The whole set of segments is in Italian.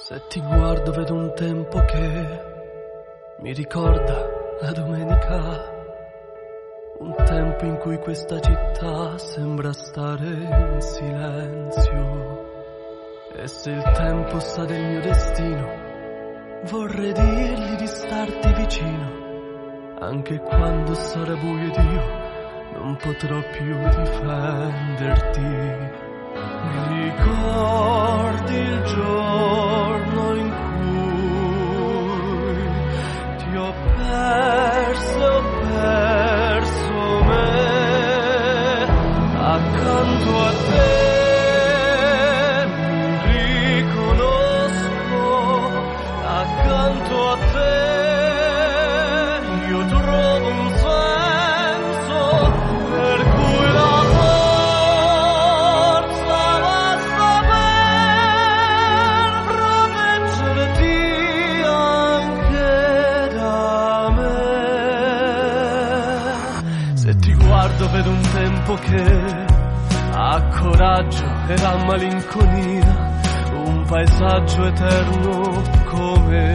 Se ti guardo vedo un tempo che mi ricorda la domenica, un tempo in cui questa città sembra stare in silenzio. E se il tempo sa del mio destino, vorrei dirgli di starti vicino, anche quando sarà buio ed io non potrò più difenderti. Ricordi il giorno in cui ti ho perso me, accanto a te mi riconosco, accanto a te io trovo un senso per cui la vedo un tempo che ha coraggio e ha malinconia, un paesaggio eterno come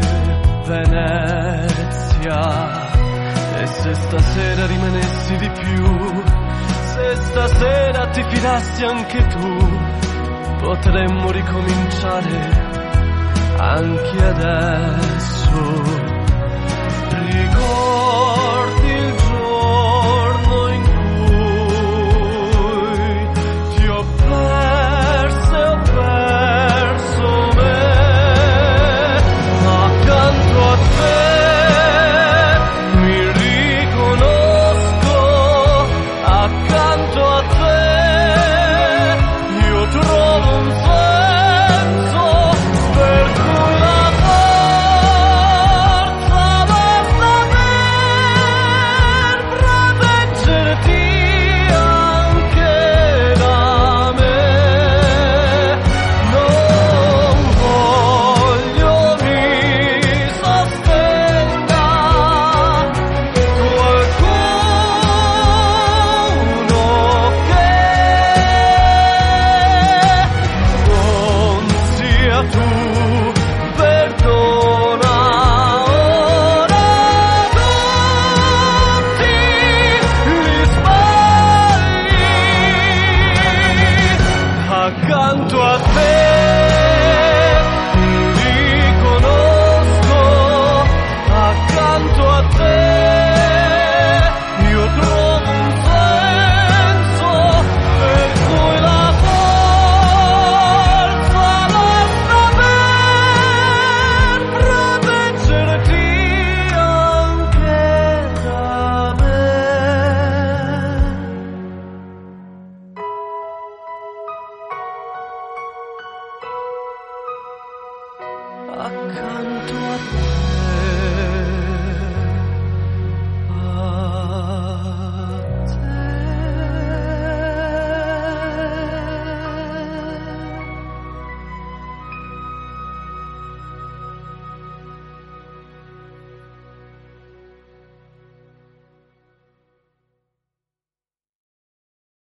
Venezia. E se stasera rimanessi di più, se stasera ti fidassi anche tu, potremmo ricominciare anche adesso. Ricordi il giorno in accanto a te mi riconosco, accanto a te io trovo un senso per cui la forza basta per proteggerti anche da me. Accanto a te